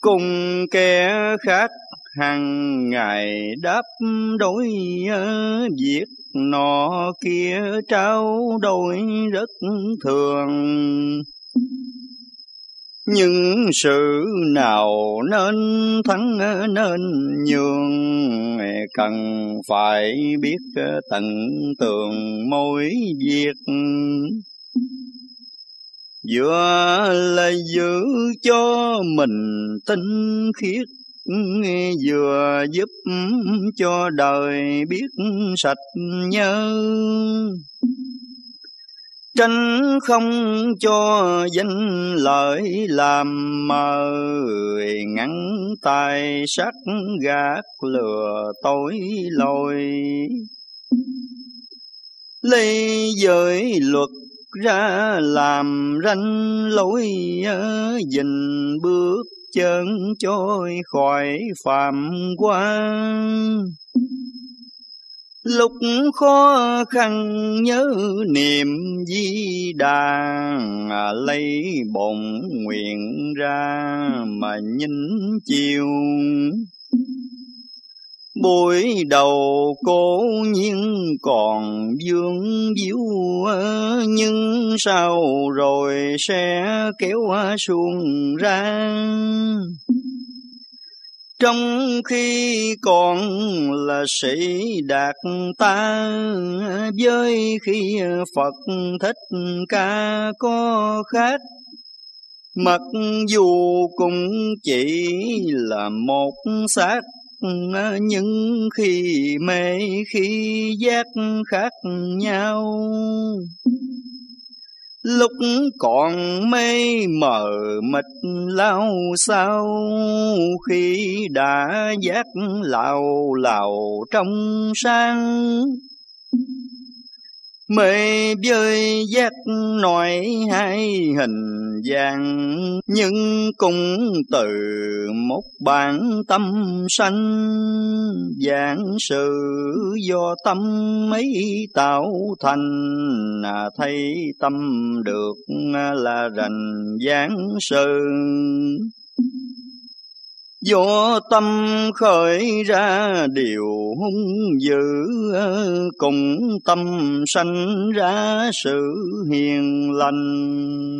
Cùng kẻ khác hàng ngày đáp đối việc nọ kia trao đổi rất thường. Nhưng sự nào nên thắng nên nhường, cần phải biết tận tường mỗi việc. Vừa là giữ cho mình tinh khiết, vừa giúp cho đời biết sạch nhớ. Tránh không cho danh lợi làm mờ, ngăn tài sắc gạt lừa tối lối. Lấy giới luật ra làm ranh lối, dình bước chân trôi khỏi phạm quan. Lúc khó khăn nhớ niệm Di Đà, lấy bổn nguyện ra mà nhìn chiều. Buổi đầu cố nhiên còn vương víu, nhưng sau rồi sẽ kéo xuông ra. Trong khi còn là sĩ đạt ta, với khi Phật Thích Ca có khác. Mặc dù cũng chỉ là một xác, nhưng khi mê khi giác khác nhau. Lúc còn mê mờ mịt lao sao, khi đã giác lào lào trong sáng. Mê với giác nói hai hình dạng, nhưng cũng từ một bản tâm sanh. Giảng sự do tâm mấy tạo thành, thấy tâm được là rành giảng sự. Do tâm khởi ra điều hung dữ, cùng tâm sanh ra sự hiền lành.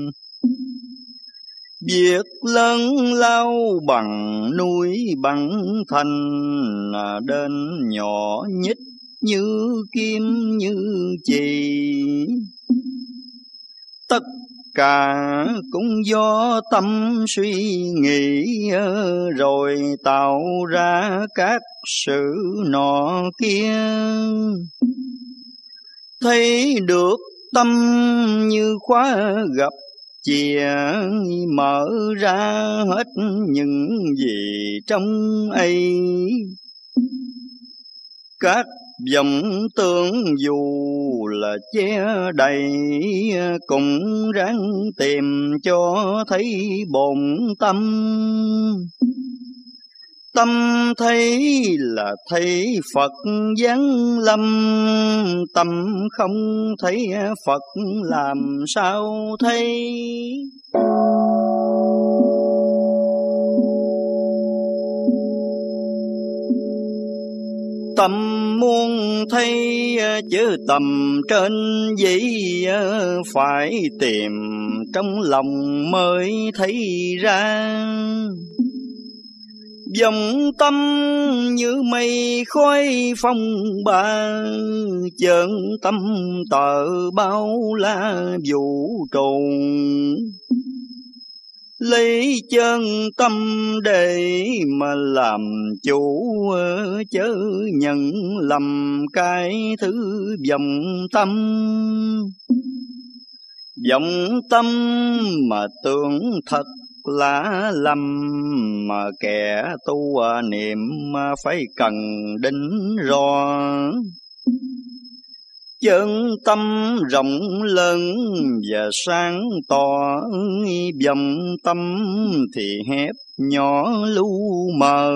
Việc lớn lao bằng núi bằng thành, đến nhỏ nhít như kim như chì. Tất cả cũng do tâm suy nghĩ, rồi tạo ra các sự nọ kia. Thấy được tâm như khóa gặp chìa, mở ra hết những gì trong ấy. Các vọng tưởng dù là che đầy, cũng ráng tìm cho thấy bổn tâm. Tâm thấy là thấy Phật giáng lâm, tâm không thấy Phật làm sao thấy. Tâm muốn thấy chứ tầm trên vậy, phải tìm trong lòng mới thấy ra. Dòng tâm như mây khói phong ba, chợn tâm tờ bao la vũ trụ. Lấy chân tâm để mà làm chủ, chớ nhận lầm cái thứ vọng tâm. Vọng tâm mà tưởng thật lạ lầm, mà kẻ tu niệm phải cần đỉnh rò. Chân tâm rộng lớn và sáng tỏ, vọng tâm thì hẹp nhỏ lu mờ.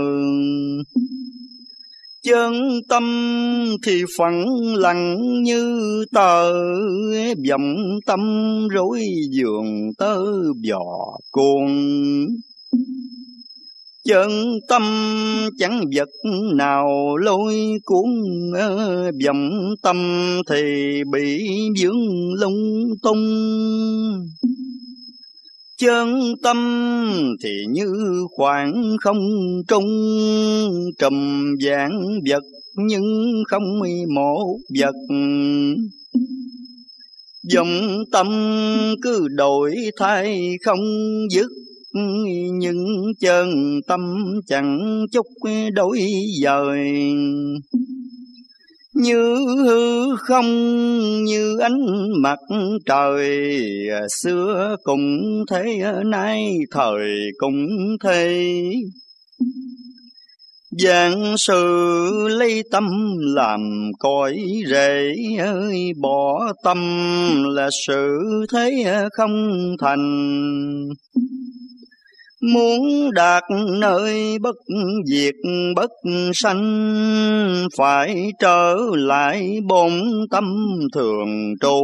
Chân tâm thì phẳng lặng như tờ, vọng tâm rối giường tơ vò cuồng. chân tâm chẳng vật nào lôi cuốn, vọng tâm thì bị vướng lung tung. Chân tâm thì như khoảng không trung, trùm vạn vật nhưng không một vật. Vọng tâm cứ đổi thay không dứt, nhưng chân tâm chẳng chút đổi dời. Như hư không như ánh mặt trời, xưa cũng thế nay thời cũng thế. Vạn sự lấy tâm làm cội rễ, bỏ tâm là sự thế không thành. Muốn đạt nơi bất diệt bất sanh, phải trở lại bổn tâm thường trụ.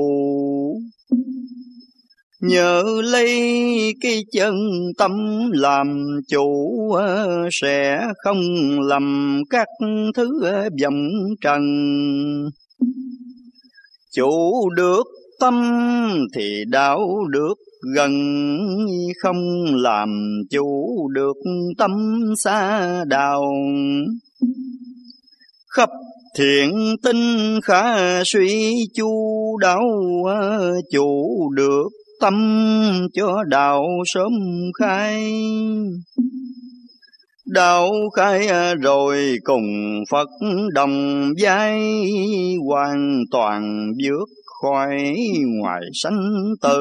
Nhờ lấy cái chân tâm làm chủ, sẽ không lầm các thứ vọng trần. Chủ được tâm thì đạo được gần, không làm chủ được tâm xa đào. Khắp thiện tinh khả suy chu đáo, chủ được tâm cho đạo sớm khai. Đạo khai rồi cùng Phật đồng vai, hoàn toàn vượt khỏi ngoài sanh tử.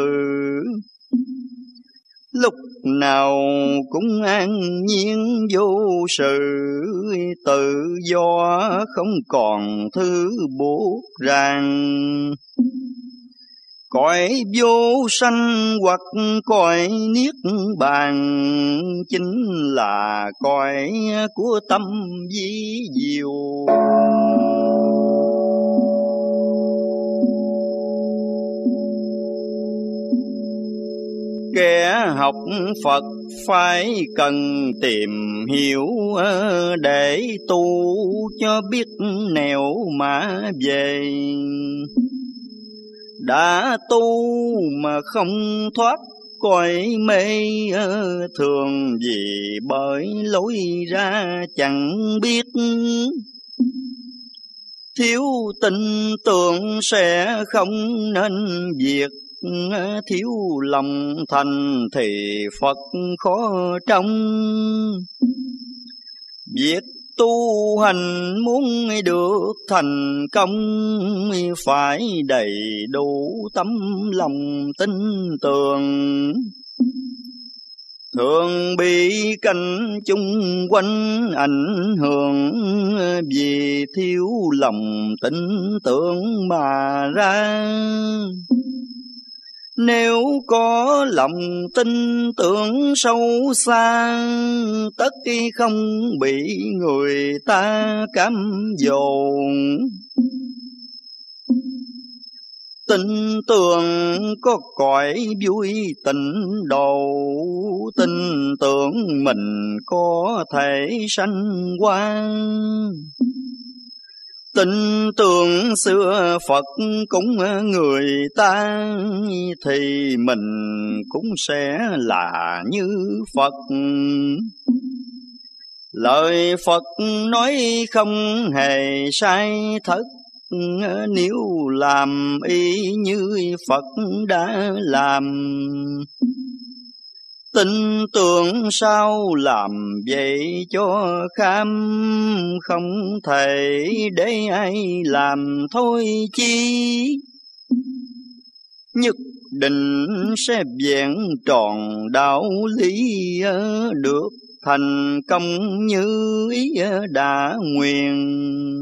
Lúc nào cũng an nhiên vô sự, tự do không còn thứ buộc ràng. Cõi vô sanh hoặc cõi niết bàn, chính là cõi của tâm vi diệu. Kẻ học Phật phải cần tìm hiểu, để tu cho biết nẻo mà về. Đã tu mà không thoát cõi mê, thường vì bởi lối ra chẳng biết. Thiếu tin tưởng sẽ không nên việc, thiếu lòng thành thì Phật khó trong. Việc tu hành muốn được thành công, phải đầy đủ tấm lòng tin tưởng. Thường bị cảnh chung quanh ảnh hưởng, vì thiếu lòng tin tưởng mà ra. Nếu có lòng tin tưởng sâu xa, tất không bị người ta cám dỗ. Tin tưởng có cõi vui tịnh độ, tin tưởng mình có thể sanh qua. Tin tưởng xưa Phật cúng người ta, thì mình cũng sẽ là như Phật. Lời Phật nói không hề sai thất, nếu làm y như Phật đã làm. Tin tưởng sao làm vậy cho kham, không thể để ai làm thôi chi. Nhất định sẽ vẹn tròn đạo lý, được thành công như ý đã nguyện.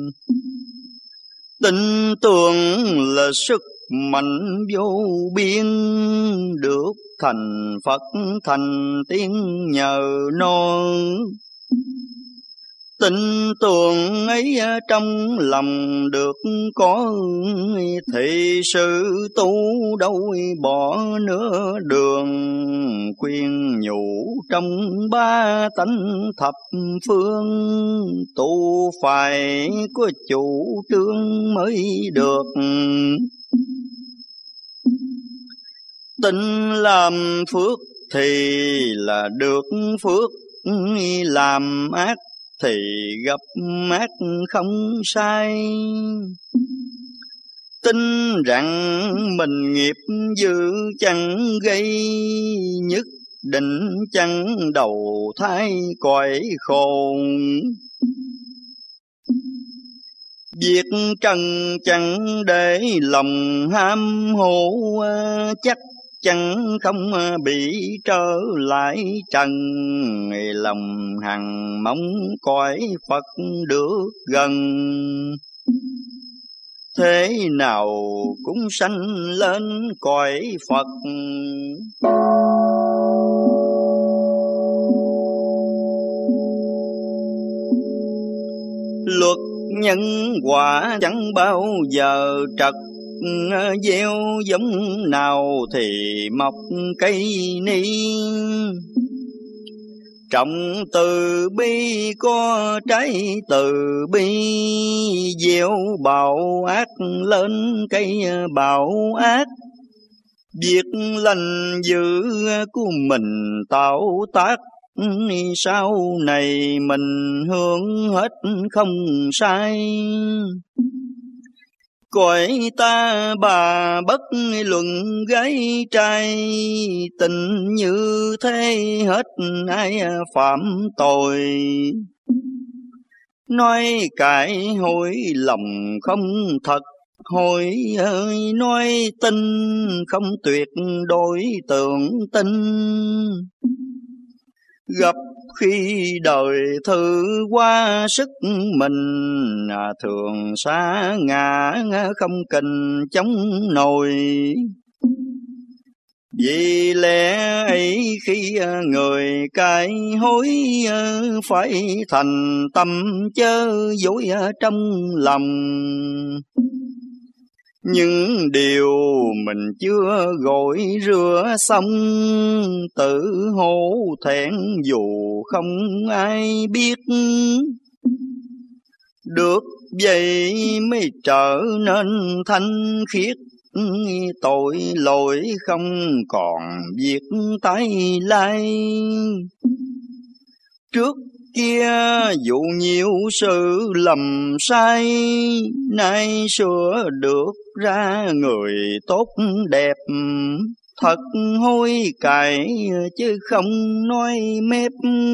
Tin tưởng là sức mạnh vô biên, được thành Phật thành tiên nhờ nó. Tin tưởng ấy trong lòng được có, thì sự tu đâu bỏ nửa đường. Khuyên nhủ trong ba tánh thập phương, tu phải có chủ trương mới được. Tin làm phước thì là được phước, làm ác thì gặp ác không sai. Tin rằng mình nghiệp dữ chẳng gây, nhất định chẳng đầu thai cõi khổ. Việc trần chẳng để lòng ham hố, chắc chẳng không bị trở lại trần. Lòng hằng mong cõi Phật được gần, thế nào cũng sanh lên cõi Phật. Luật nhân quả chẳng bao giờ trật, gieo giống nào thì mọc cây ni. Trồng từ bi có trái từ bi, gieo bạo ác lên cây bạo ác. Việc lành dữ của mình tạo tác, sau này mình hưởng hết không sai. Cõi ta bà bất luận gái trai, tình như thế hết ai phạm tội. Nói cãi hối lòng không thật, hối ơi nói tin không tuyệt đối tưởng tin. Gặp khi đời thử qua sức mình, thường sa ngã không kình chống nổi. Vì lẽ ấy khi người cải hối, phải thành tâm chớ dối trong lòng. Những điều mình chưa gội rửa xong, tự hổ thẹn dù không ai biết. Được vậy mới trở nên thanh khiết, tội lỗi không còn việc tái lai. Trước kia dù nhiều sự lầm sai, nay sửa được ra người tốt đẹp. Thật hối cải chứ không nói mép,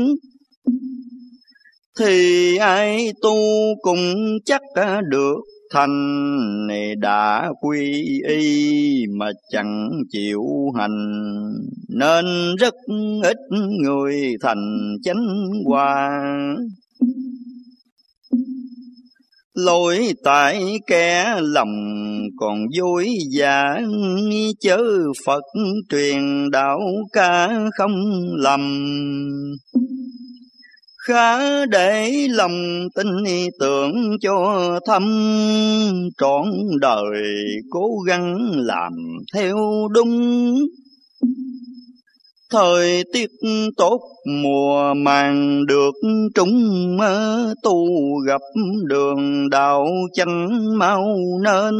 thì ai tu cũng chắc được thành. Đã quy y mà chẳng chịu hành, nên rất ít người thành chánh quả. Lỗi tại kẻ lòng còn dối giả, chớ Phật truyền đạo cả không lầm. Khá để lòng tin tưởng cho thâm, trọn đời cố gắng làm theo đúng. Thời tiết tốt mùa màng được trúng, tu gặp đường đạo chánh mau nên.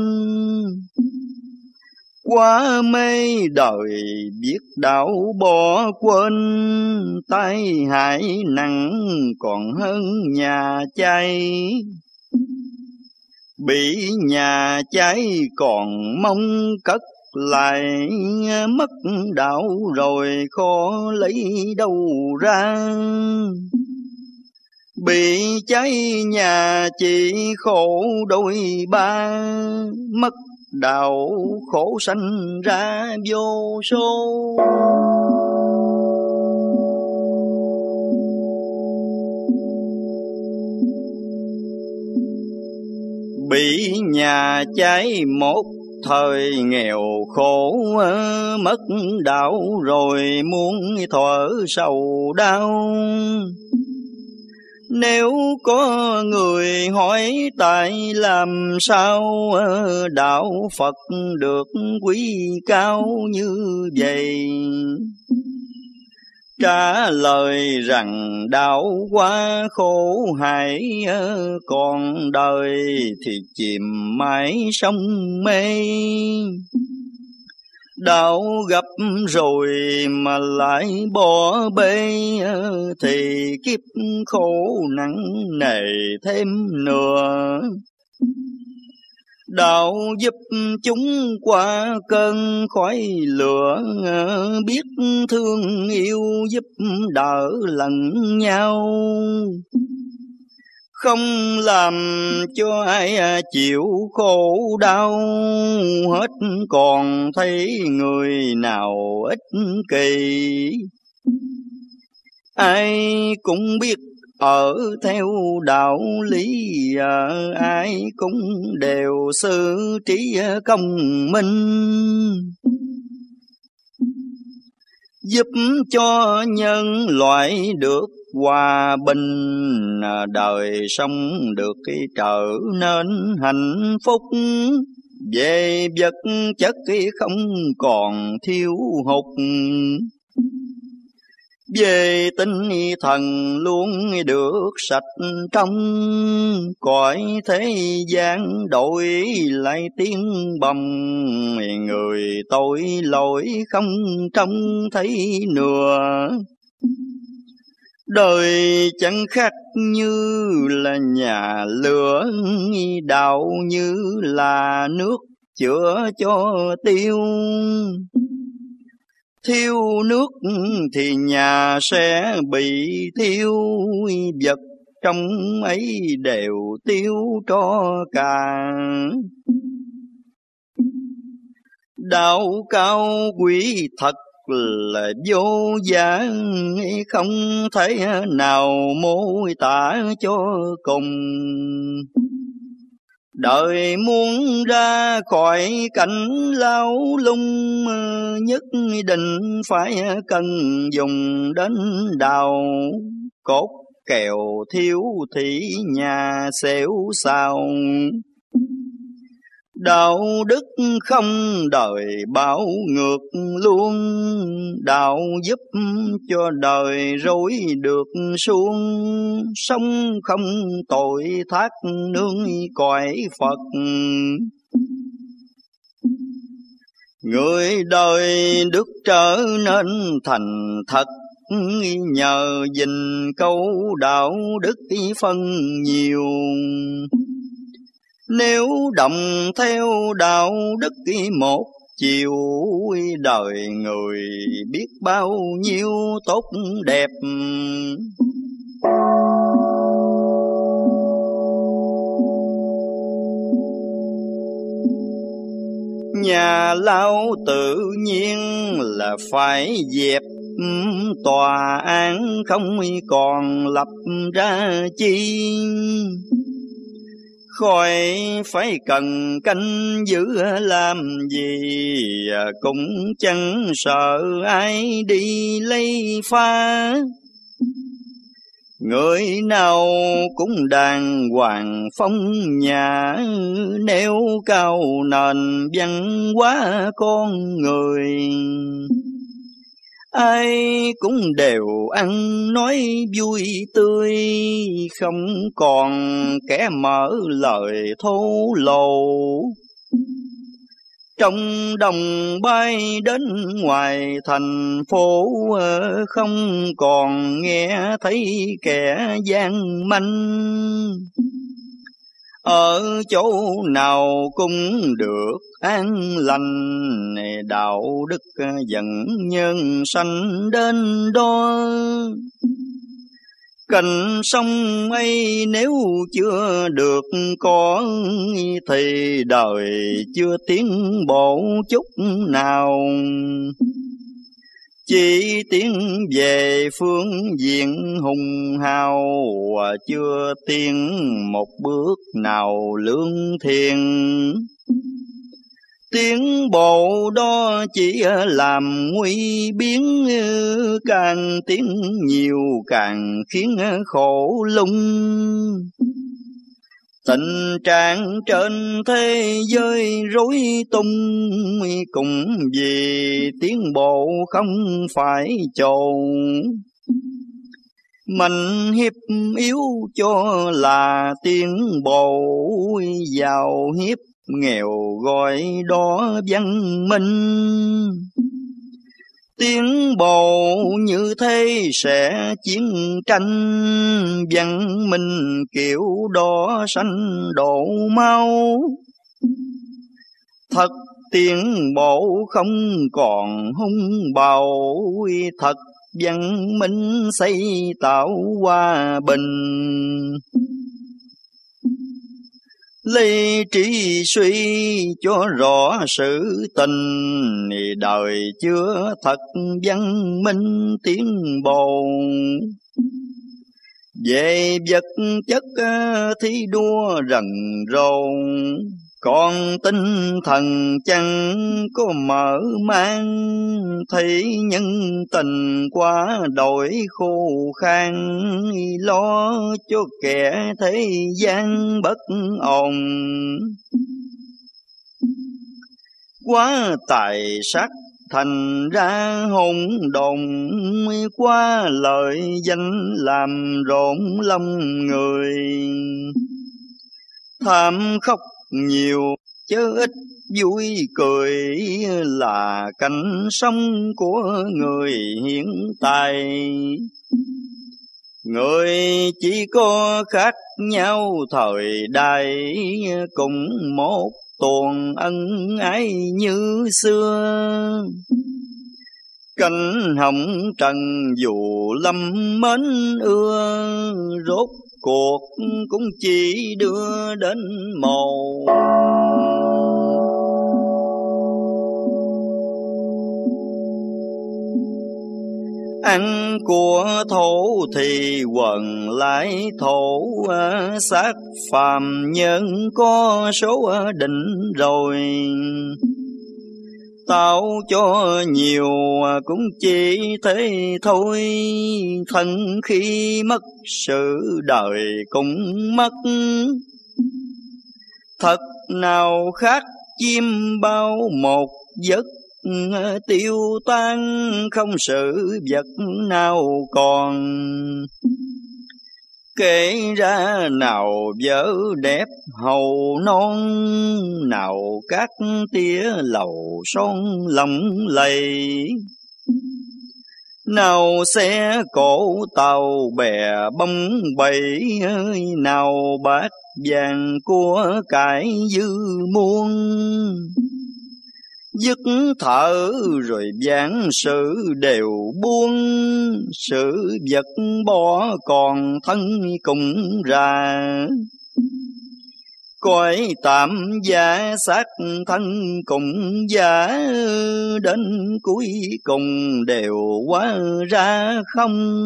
Quá mê đời biết đạo bỏ quên, tai hại nặng còn hơn nhà cháy. Bị nhà cháy còn mong cất lại, mất đạo rồi khó lấy đâu ra. Bị cháy nhà chỉ khổ đôi ba, mất đạo khổ sanh ra vô số. Bị nhà cháy một thời nghèo khổ, mất đạo rồi muốn thuở sầu đau. Nếu có người hỏi tại làm sao đạo Phật được quý cao như vậy, trả lời rằng đạo quá khổ hại, còn đời thì chìm mãi sông mê. Đạo gặp rồi mà lại bỏ bê, thì kiếp khổ nặng nề thêm nữa. Đạo giúp chúng qua cơn khói lửa, biết thương yêu giúp đỡ lẫn nhau. Không làm cho ai chịu khổ đau, hết còn thấy người nào ích kỷ. Ai cũng biết ở theo đạo lý, ai cũng đều xử trí công minh, giúp cho nhân loại được hòa bình, đời sống được trở nên hạnh phúc. Về vật chất không còn thiếu hụt, về tinh thần luôn được sạch trong. Cõi thế gian đổi lại tiếng bồng, người tội lỗi không trông thấy nữa. Đời chẳng khác như là nhà lửa, đạo như là nước chữa cho tiêu. Thiếu nước thì nhà sẽ bị thiêu, vật trong ấy đều tiêu tro cả. Đạo cao quý thật là vô giá, không thể nào mô tả cho cùng. Đời muốn ra khỏi cảnh lao lung, nhất định phải cần dùng đến đạo. Cốt kèo thiếu thì nhà xẻo xào, đạo đức không đời bảo ngược luôn. Đạo giúp cho đời rối được suông, sống không tội thác nương cõi Phật. Người đời đức trở nên thành thật, nhờ gìn câu đạo đức phân nhiều. Nếu đồng theo đạo đức một chiều, đời người biết bao nhiêu tốt đẹp. Nhà lao tự nhiên là phải dẹp, tòa án không còn lập ra chi. Khỏi phải cần canh giữ làm gì, cũng chẳng sợ ai đi lấy phá. Người nào cũng đàng hoàng phong nhã, nêu cao nền văn hóa con người. Ai cũng đều ăn nói vui tươi, không còn kẻ mở lời thô lỗ. Trong đồng bay đến ngoài thành phố, không còn nghe thấy kẻ gian manh. Ở chỗ nào cũng được an lành, đạo đức dẫn nhân sanh đến đó. Cành sông ấy nếu chưa được có, thì đời chưa tiến bộ chút nào. Chỉ tiến về phương diện hùng hào, chưa tiến một bước nào lương thiện. Tiếng bộ đó chỉ làm nguy biến, càng tiếng nhiều càng khiến khổ lung. Tình trạng trên thế giới rối tung, cũng vì tiếng bộ không phải chồn. Mạnh hiếp yếu cho là tiếng bộ, giàu hiếp nghèo gọi đó văn minh. Tiếng bộ như thế sẽ chiến tranh, văn minh kiểu đó sanh đổ máu. Thật tiếng bộ không còn hung bạo, thật văn minh xây tạo hòa bình. Lý trí suy cho rõ sự tình, đời chưa thật văn minh tiến bộ. Về vật chất thi đua rần rộ, còn tinh thần chẳng có mở mang. Thấy nhân tình quá đổi khô khan, lo cho kẻ thế gian bất ổn. Quá tài sắc thành ra hỗn độn, quá lợi danh làm rộn lòng người. Tham khóc nhiều chớ ít vui cười, là cảnh sống của người hiện tại. Người chỉ có khác nhau thời đại, cùng một tuồng ân ái như xưa. Cánh hồng trần dù lâm mến ưa, rốt cuộc cũng chỉ đưa đến mồ. Ăn của thổ thì quần lại thổ, xác phàm nhân có số định rồi. Tạo cho nhiều cũng chỉ thế thôi, thân khi mất sự đời cũng mất. Thật nào khác chim bao một giấc, tiêu tan không sự vật nào còn. Kể ra nào vợ đẹp hầu non, nào các tia lầu son lộng lẫy. Nào xe cộ tàu bè bông bầy, nào bát vàng của cải dư muôn. Dứt thở rồi vãn sự đều buông, sự vật bỏ còn thân cùng ra. Cõi tạm giả xác thân cùng giả, đến cuối cùng đều hóa ra không.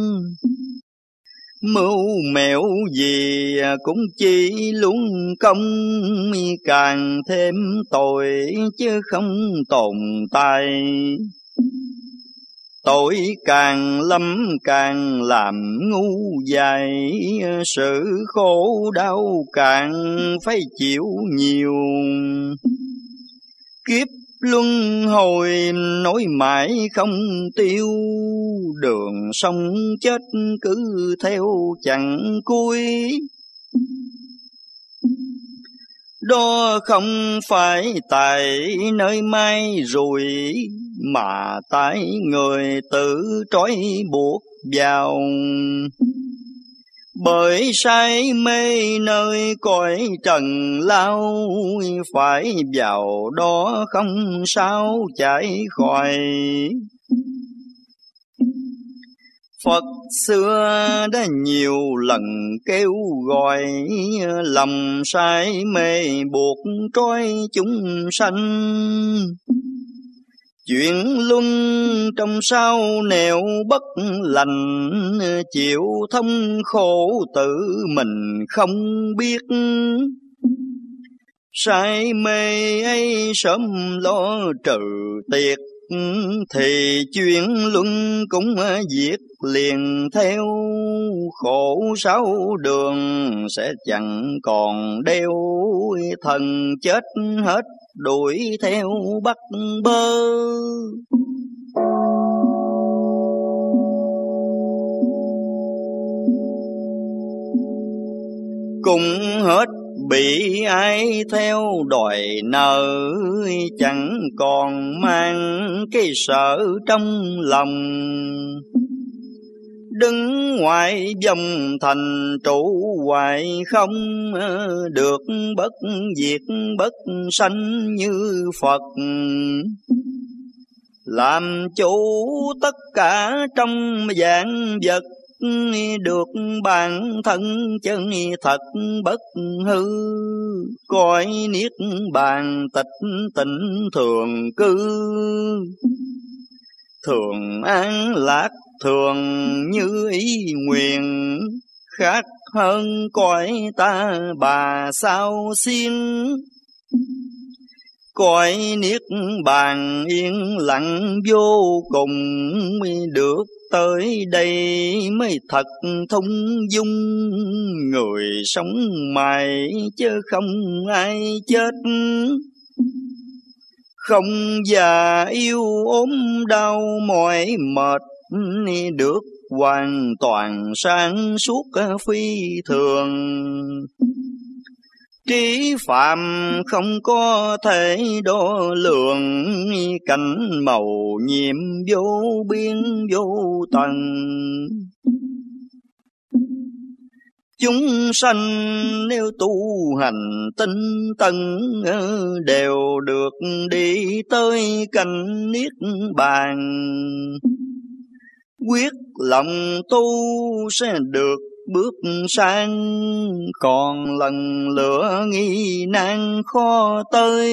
Mưu mẹo gì cũng chỉ luống công, càng thêm tội chứ không tồn tại. Tội càng lắm càng làm ngu dại, sự khổ đau càng phải chịu nhiều. Kiếp luân hồi nối mãi không tiêu, đường sống chết cứ theo chẳng cuối. Đó không phải tại nơi mai rùi, mà tại người tự trói buộc vào. Bởi say mê nơi cõi trần lao, phải vào đó không sao chạy khỏi. Phật xưa đã nhiều lần kêu gọi, lòng say mê buộc trói chúng sanh. Chuyện luân trong sao nẻo bất lành, chịu thống khổ tự mình không biết. say mê ấy sớm lo trừ tiệt, thì chuyện luân cũng diệt liền theo. Khổ sáu đường sẽ chẳng còn đeo, thần chết hết đuổi theo bắt bơ. Cũng hết bị ai theo đòi nợ, chẳng còn mang cái sợ trong lòng. Đứng ngoài vòng thành trụ hoài không, được bất diệt bất sanh như Phật. Làm chủ tất cả trong vạn vật, được bản thân chân thật bất hư. Coi niết bàn tịch tịnh thường cư, thường an lạc thường như ý nguyện. Khác hơn cõi ta bà sao xin, cõi niết bàn yên lặng vô cùng. Được tới đây mới thật thông dung, người sống mãi chứ không ai chết. Không già yêu ốm đau mỏi mệt, được hoàn toàn sáng suốt phi thường. Trí phạm không có thể đo lường, cảnh màu nhiệm vô biên vô tận. Chúng sanh nếu tu hành tinh tấn, đều được đi tới cảnh niết bàn. Quyết lòng tu sẽ được bước sang, còn lần lửa nghi nan khó tới.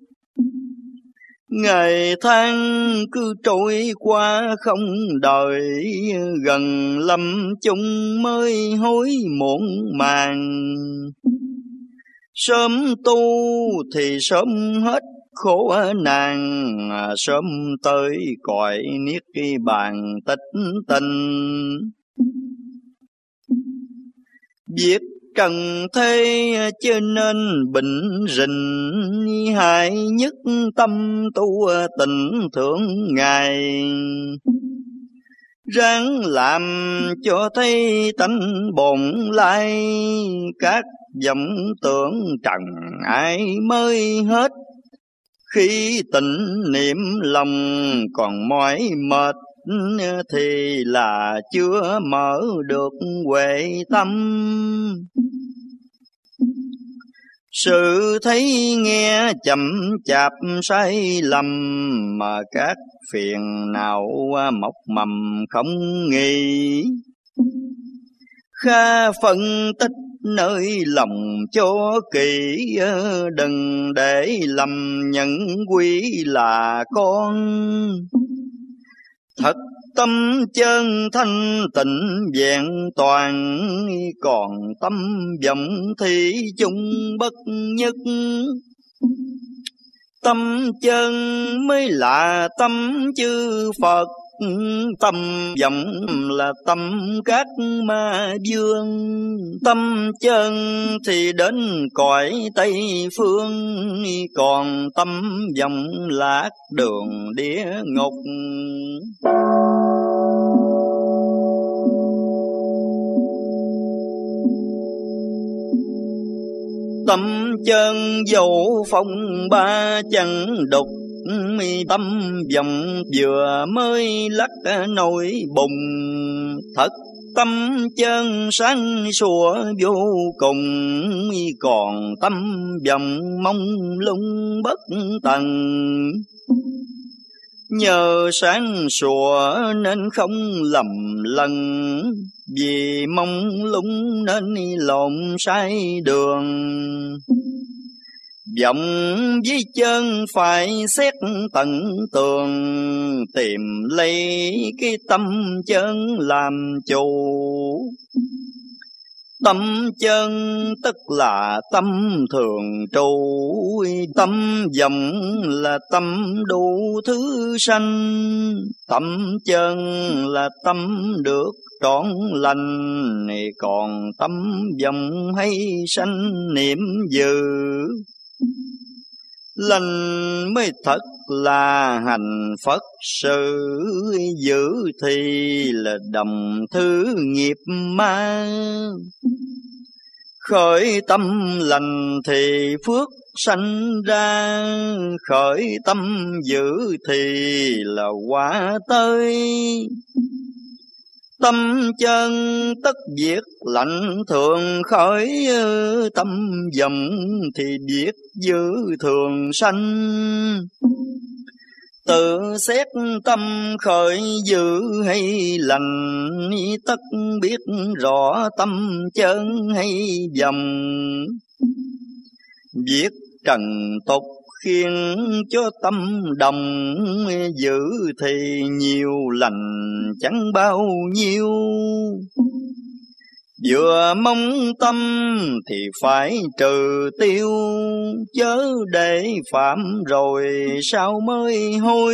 Ngày tháng cứ trôi qua không đời, gần lâm chung mới hối muộn màng. Sớm tu thì sớm hết khổ nạn, sớm tới cõi niết bàn tịch tình. Việc trần thế cho nên bệnh rình, hại nhất tâm tu tình thượng ngài. Ráng làm cho thấy tánh bổn lai, các vọng tưởng trần ai mới hết. Khi tịnh niệm lòng còn mỏi mệt, thì là chưa mở được huệ tâm. Sự thấy nghe chậm chạp sai lầm, mà các phiền não mọc mầm không nghi. Kha phân tích nơi lòng cho kỹ, đừng để lầm nhận quý là con. Thật tâm chân thanh tịnh vẹn toàn, còn tâm vọng thì chung bất nhất. Tâm chân mới là tâm chư Phật, tâm vọng là tâm các ma vương. Tâm chân thì đến cõi Tây Phương, còn tâm vọng lạc đường địa ngục. Tâm chân dẫu phong ba chẳng đục, tâm vọng vừa mới lắc nổi bùng. Thật tâm chân sáng sủa vô cùng, còn tâm vọng mông lung bất tận. Nhờ sáng sủa nên không lầm lẫn, vì mông lung nên lộn sai đường. Vọng với chân phải xét tận tường, tìm lấy cái tâm chân làm chủ. Tâm chân tức là tâm thường trụ, tâm vọng là tâm đủ thứ sanh. Tâm chân là tâm được trọn lành, còn tâm vọng hay sanh niệm dữ. Lành mới thật là hành Phật sự, dữ thì là đồng thứ nghiệp ma. Khởi tâm lành thì phước sanh ra, khởi tâm dữ thì là quả tới. Tâm chân tất việc lạnh thường khởi, tâm vọng thì việc dữ thường sanh. Tự xét tâm khởi dữ hay lành, tất biết rõ tâm chân hay vọng. Việc trần tục khiến cho tâm đồng, dữ thì nhiều lành chẳng bao nhiêu. Vừa mong tâm thì phải trừ tiêu, chớ để phạm rồi sao mới hối.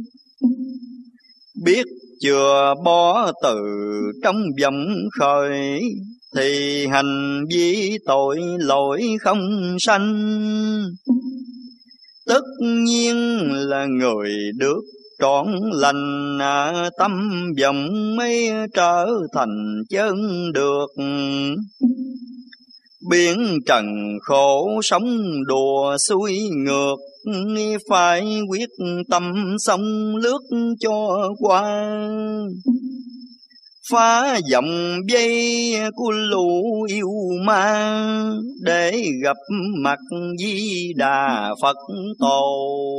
Biết chưa bỏ từ trong vọng khởi, thì hành vi tội lỗi không sanh. Tất nhiên là người được trọn lành, tâm vọng mới trở thành chân được. Biển trần khổ sống đùa xuôi ngược, phải quyết tâm sông lướt cho qua. Phá vòng dây của lũ yêu ma, để gặp mặt Di Đà Phật Tổ.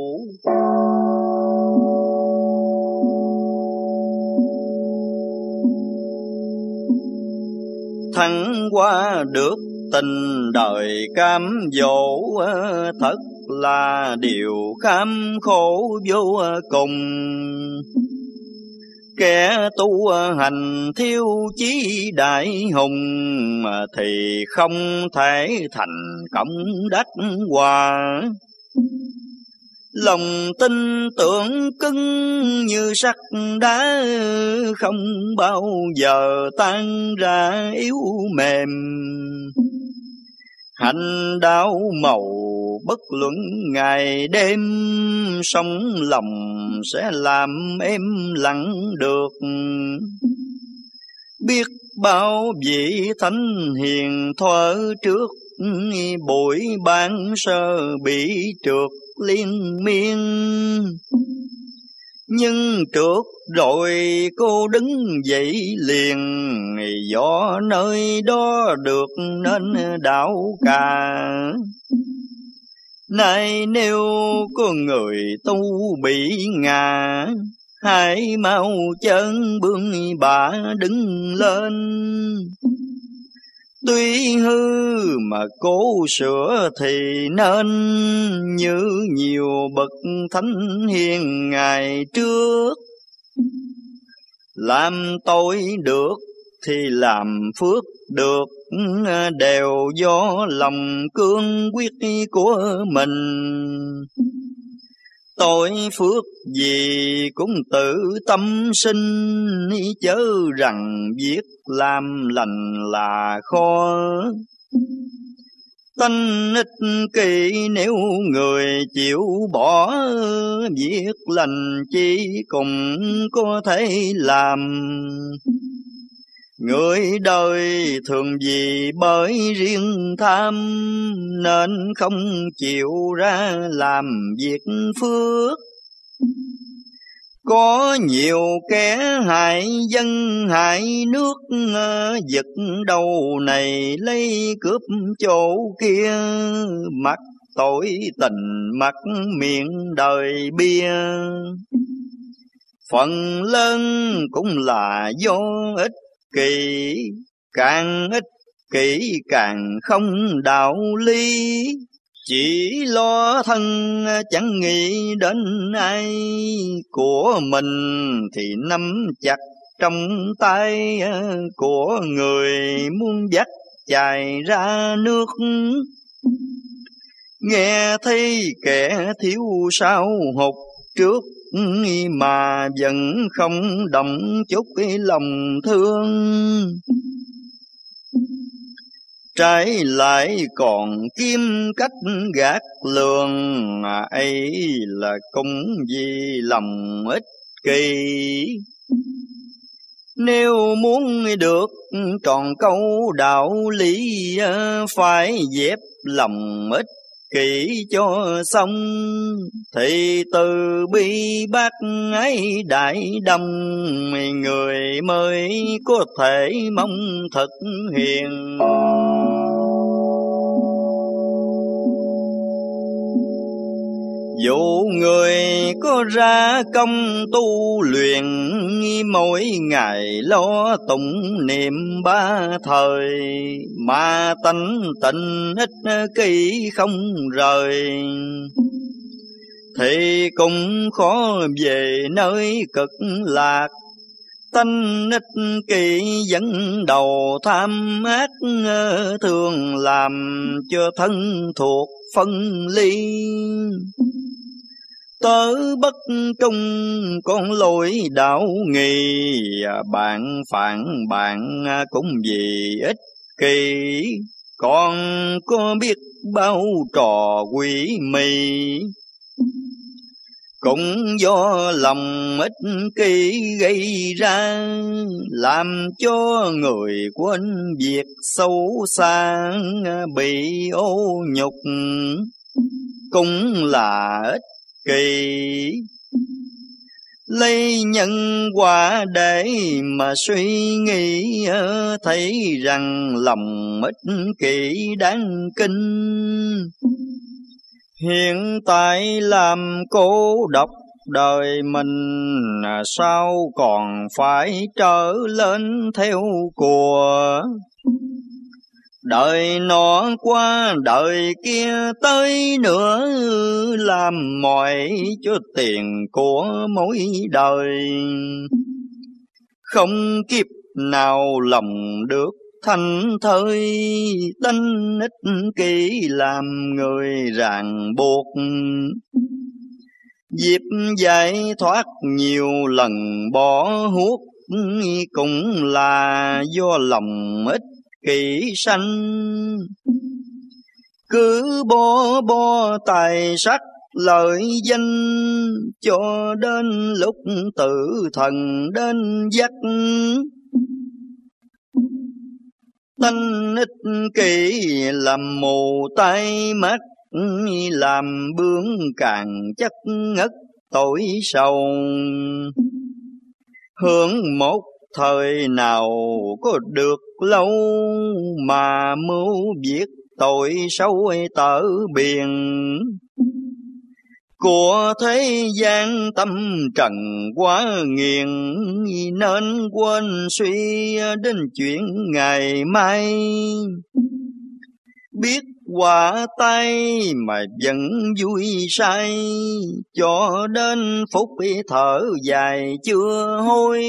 Thăng qua được tình đời cam dỗ, thật là điều kham khổ vô cùng. Kẻ tu hành thiếu chí đại hùng, thì không thể thành công đắc quả. Lòng tin tưởng cứng như sắt đá, không bao giờ tan ra yếu mềm. Hành đạo màu bất luận ngày đêm, sống lòng sẽ làm êm lặng được. Biết bao vị thánh hiền thuở trước, buổi ban sơ bị trượt liên miên. Nhưng trượt rồi cô đứng dậy liền, do nơi đó được nên đạo cả. Nay nếu có người tu bị ngã, hãy mau chân bươn bả đứng lên. Tuy hư mà cố sửa thì nên, như nhiều bậc thánh hiền ngày trước. Làm tội được thì làm phước được, đều do lòng cương quyết của mình. Tội phước gì cũng tự tâm sinh, chớ rằng việc làm lành là khó. Tánh ích kỷ nếu người chịu bỏ, việc lành chỉ cùng có thể làm. Người đời thường vì bởi riêng tham, nên không chịu ra làm việc phước. Có nhiều kẻ hại dân hại nước, giật đầu này lấy cướp chỗ kia. Mặc tội tình mặc miệng đời bia, phần lớn cũng là do ích kỷ. Càng ích kỷ càng không đạo lý, chỉ lo thân chẳng nghĩ đến ai. Của mình thì nắm chặt trong tay, của người muốn dắt chài ra nước. Nghe thấy kẻ thiếu sao hụt trước, mà vẫn không động chút lòng thương. Trái lại còn kiếm cách gạt lường, ấy là cũng vì lòng ích kỷ. Nếu muốn được tròn câu đạo lý, phải dẹp lòng ích kỷ cho xong. Thì từ bi bác ái đại đồng, người mới có thể mong thực hiện. Dù người có ra công tu luyện, mỗi ngày lo tụng niệm ba thời, mà tánh tịnh ích kỷ không rời, thì cũng khó về nơi cực lạc. Tánh ích kỷ dẫn đầu tham ác, thường làm cho thân thuộc phân ly. Tớ bất trung con lỗi đạo nghị, bạn phản bạn cũng vì ích kỷ. Con có biết bao trò quỷ mị, cũng do lòng ích kỷ gây ra, làm cho người quên việc xấu xa, bị ô nhục cũng là ích kỳ. Lấy nhân quả để mà suy nghĩ, thấy rằng lòng ích kỷ đáng kinh. Hiện tại làm cô độc đời mình, sao còn phải trở lên theo của. Đời nọ qua đời kia tới nữa, làm mọi cho tiền của mỗi đời. Không kiếp nào lòng được thanh thơi, tánh ích kỷ làm người ràng buộc. Dịp giải thoát nhiều lần bỏ hút, cũng là do lòng ích kỷ sanh. Cứ bo tài sắc lợi danh, cho đến lúc tử thần đến dắt. Tánh ích kỷ làm mù tai mắt, làm bướng càng chất ngất tội sầu. Hưởng một thời nào có được lâu, mà mưu việc tội sâu tở biển. Của thế gian tâm trần quá nghiền, nên quên suy đến chuyện ngày mai. Biết quả tay mà vẫn vui say, cho đến phút thở dài chưa hối.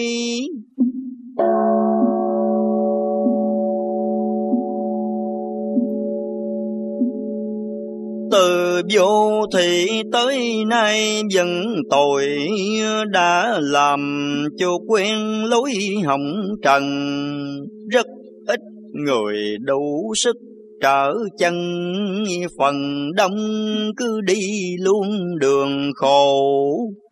Từ vô thị tới nay vẫn tội, đã làm cho quen lối hồng trần. Rất ít người đủ sức trở chân, phần đông cứ đi luôn đường khổ.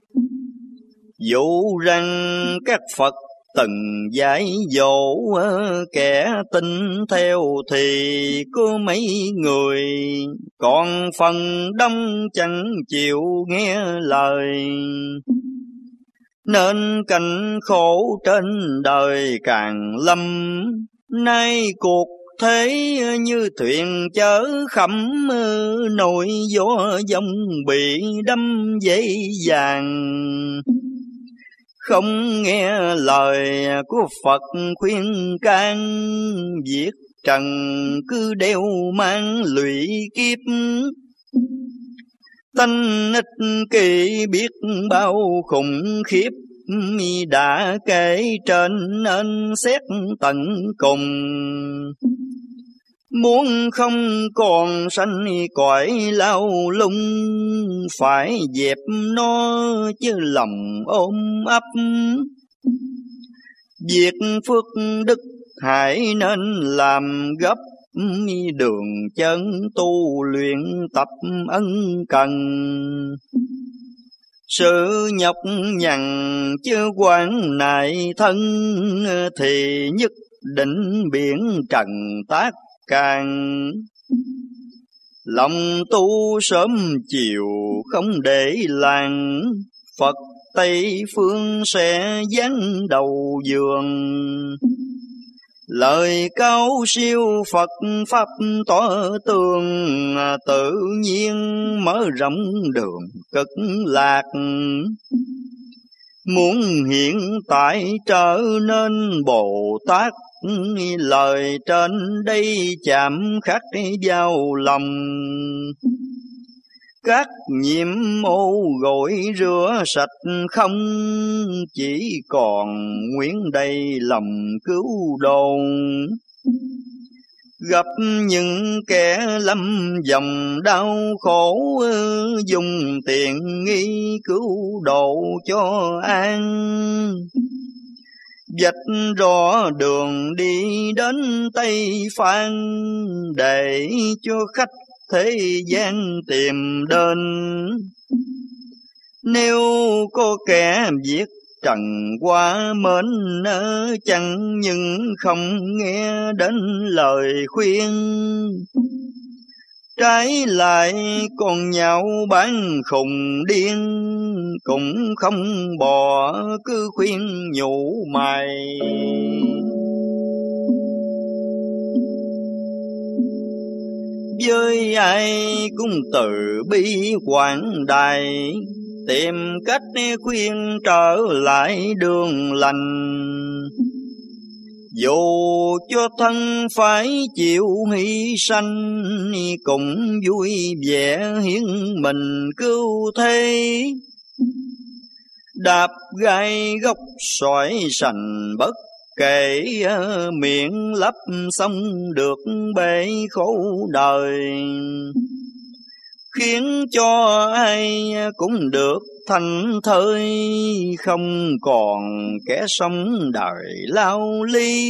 Dẫu rằng các Phật từng dạy dỗ, kẻ tin theo thì có mấy người, còn phần đông chẳng chịu nghe lời. Nên cảnh khổ trên đời càng lâm, nay cuộc thế như thuyền chở khẩm, nổi gió dông bị đâm dễ dàng. Không nghe lời của Phật khuyên can, việc trần cứ đeo mang lụy kiếp. Tánh ích kỷ biết bao khủng khiếp, đã kể trên nên xét tận cùng. Muốn không còn sanh cõi lao lung, phải dẹp nó chứ lòng ôm ấp. Việc phước đức hãy nên làm gấp, đường chân tu luyện tập ân cần. Sự nhọc nhằn chứ quan nại thân, thì nhất định biển trần tác càng. Lòng tu sớm chiều không để làng, Phật Tây phương sẽ giáng đầu giường. Lời cao siêu Phật Pháp tỏ tường, tự nhiên mở rộng đường cực lạc. Muốn hiện tại trở nên Bồ Tát, lời trên đây chạm khắc vào lòng. Các nhiệm ô gội rửa sạch không, chỉ còn nguyện đầy lòng cứu độ. Gặp những kẻ lâm dòng đau khổ, dùng tiền nghi cứu độ cho an. Vạch rõ đường đi đến Tây Phan, để cho khách thế gian tìm đến. Nếu có kẻ viết trần qua mến, chẳng nhưng không nghe đến lời khuyên. Trái lại còn nhạo bán khùng điên, cũng không bỏ cứ khuyên nhủ mày. Với ai cũng từ bi quảng đại, tìm cách khuyên trở lại đường lành. Dù cho thân phải chịu hy sanh, cũng vui vẻ hiến mình cứu thế. Đạp gai gốc sỏi sành bất kể, miệng lấp xong được bể khổ đời. Khiến cho ai cũng được thành thơi, không còn kẻ sống đời lao ly.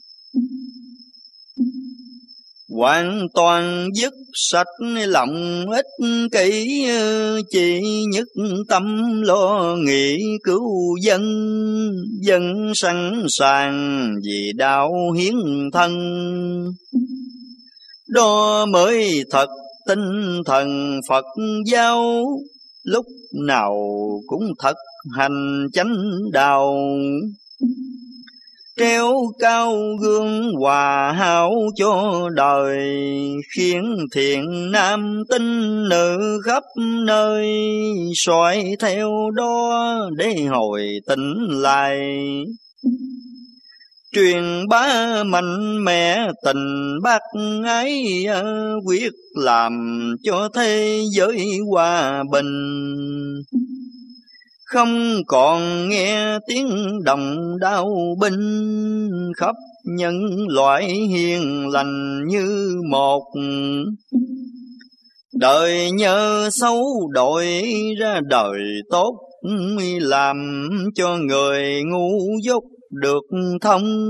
Hoàn toàn dứt sạch lòng ích kỷ, chỉ nhất tâm lo nghĩ cứu dân. Dân sẵn sàng vì đạo hiến thân, đó mới thật tinh thần Phật giáo. Lúc nào cũng thật hành chánh đạo, treo cao gương hòa hảo cho đời. Khiến thiện nam tín nữ khắp nơi, soi theo đó để hồi tỉnh lại. Truyền bá mạnh mẽ tình bác ái, quyết làm cho thế giới hòa bình. Không còn nghe tiếng đồng đao binh, khắp nhân loại hiền lành như một. Đời nhờ xấu đổi ra đời tốt, làm cho người ngu dốt được thông.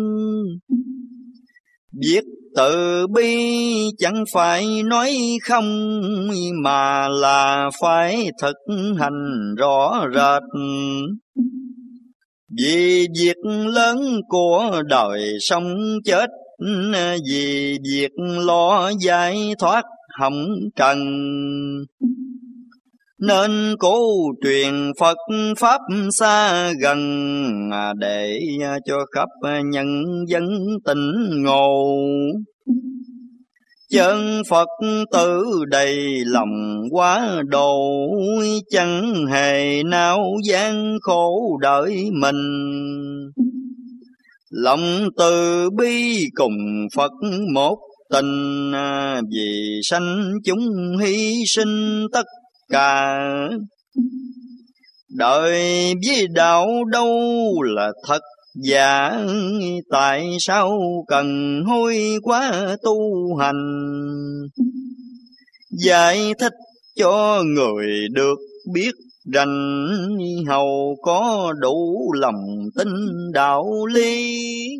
Biết từ bi chẳng phải nói không, mà là phải thực hành rõ rệt. Vì việc lớn của đời sống chết, vì việc lo giải thoát hồng trần, nên cố truyền Phật Pháp xa gần, để cho khắp nhân dân tỉnh ngộ. Chân Phật tử đầy lòng quá độ, chẳng hề nào gian khổ đợi mình. Lòng từ bi cùng Phật một tình, vì sanh chúng hy sinh tất cả. Đời với đạo đâu là thật Dạ tại sao cần hối quá tu hành, giải thích cho người được biết rành, hầu có đủ lòng tin đạo lý.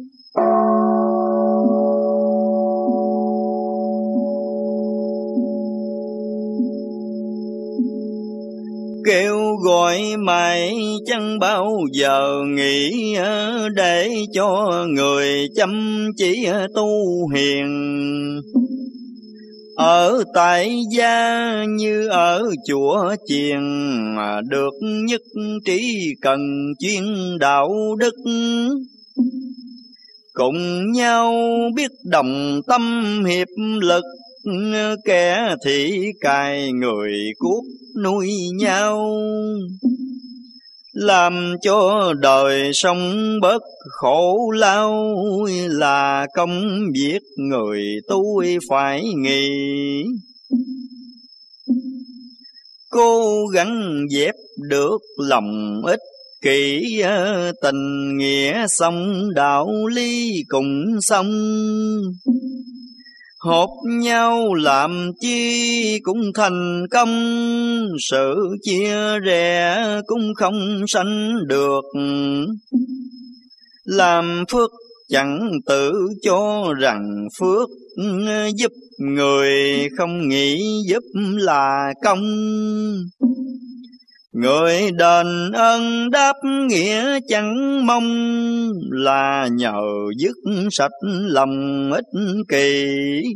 Kêu gọi mãi chẳng bao giờ nghỉ, để cho người chăm chỉ tu hiền. Ở tại gia như ở chùa chiền, được nhất trí cần chuyên đạo đức. Cùng nhau biết đồng tâm hiệp lực, kẻ thì cài người cuốc nuôi nhau. Làm cho đời sống bớt khổ lao, là công việc người tu phải nghĩ. Cố gắng dẹp được lòng ích kỷ, tình nghĩa xong đạo lý cùng xong. Hợp nhau làm chi cũng thành công, sự chia rẽ cũng không sanh được. Làm phước chẳng tự cho rằng phước, giúp người không nghĩ giúp là công. Người đền ơn đáp nghĩa chẳng mong, là nhờ dứt sạch lòng ích kỷ.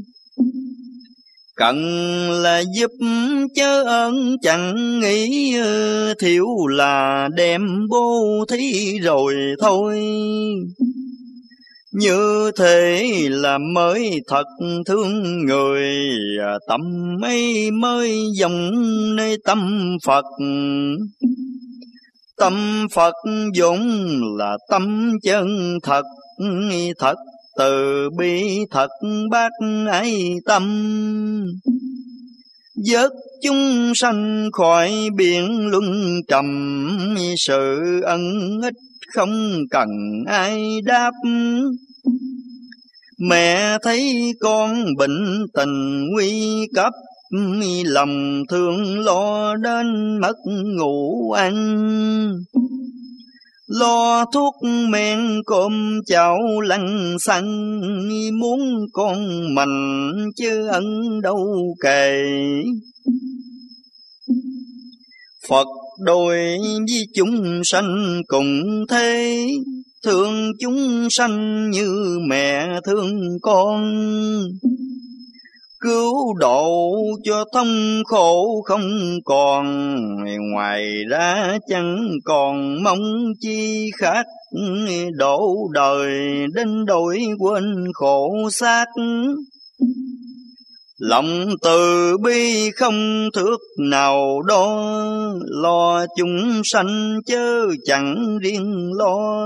Cần là giúp chớ ơn chẳng nghĩ, thiếu là đem bố thí rồi thôi. Như thế là mới thật thương người, tâm ấy mới dòng nơi tâm Phật. Tâm Phật vốn là tâm chân thật, thật từ bi thật bác ái tâm. Vớt chúng sanh khỏi biển luân trầm, sự ân ích không cần ai đáp. Mẹ thấy con bệnh tình nguy cấp, lòng thương lo đến mất ngủ ăn. Lo thuốc men cơm cháo lăng xăng, muốn con mình chứ ân đâu kề. Phật đối với chúng sanh cùng thế, thương chúng sanh như mẹ thương con. Cứu độ cho thông khổ không còn, ngoài ra chẳng còn mong chi khác. Đổ đời đến đổi quên khổ xác, lòng từ bi không thước nào đo. Lo chúng sanh chớ chẳng riêng lo,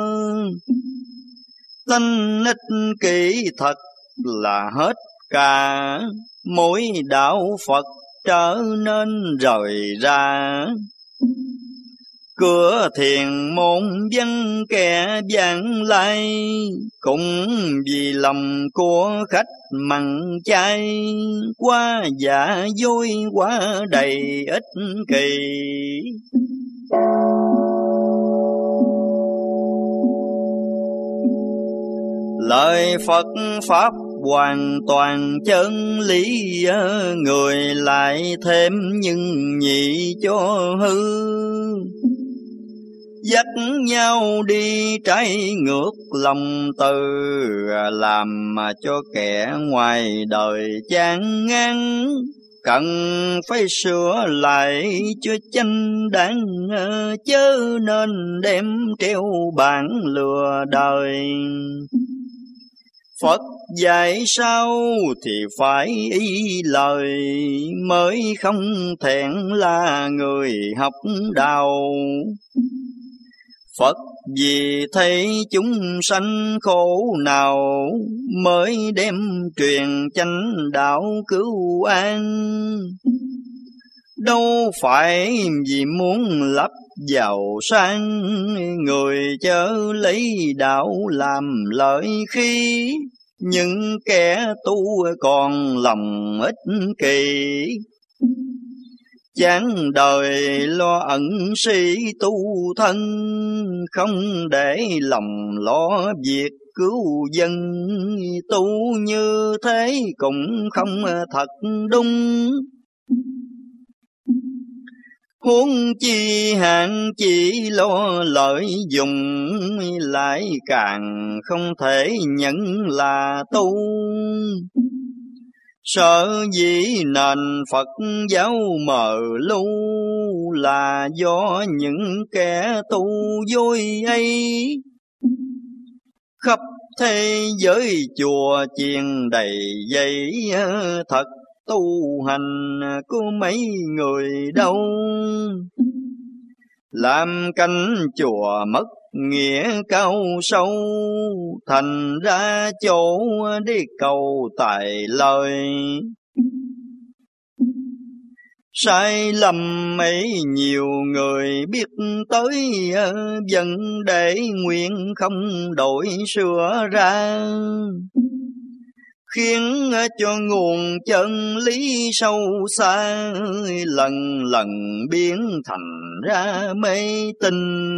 tánh ích kỷ thật là hết cả. Mỗi đạo Phật trở nên rời ra, cửa thiền môn vắng kẻ vãng lai. Cũng vì lòng của khách mặn chay, quá giả dối quá đầy ích kỷ. Lời Phật Pháp hoàn toàn chân lý, người lại thêm nhưng nhị cho hư. Dắt nhau đi trái ngược lòng từ, làm cho kẻ ngoài đời chán ngán. Cần phải sửa lại cho chánh đáng, chớ nên đem treo bảng lừa đời. Phật dạy sao thì phải y lời, mới không thẹn là người học đạo. Phật vì thấy chúng sanh khổ nào, mới đem truyền chánh đạo cứu an. Đâu phải vì muốn lấp giàu sang, người chớ lấy đạo làm lợi khí, những kẻ tu còn lòng ích kỷ. Chán đời lo ẩn sĩ tu thân, không để lòng lo việc cứu dân. Tu như thế cũng không thật đúng, huống chi hạng chỉ lo lợi dụng, lại càng không thể nhận là tu. Sở dĩ nền Phật giáo mờ lu, là do những kẻ tu dối ấy. Khắp thế giới chùa chiền đầy dây, thật tu hành có mấy người đâu. Làm cánh chùa mất nghĩa cao sâu, thành ra chỗ đi cầu tài lời. Sai lầm ấy nhiều người biết tới, vẫn để nguyện không đổi sửa ra, khiến cho nguồn chân lý sâu xa, lần lần biến thành ra mê tín.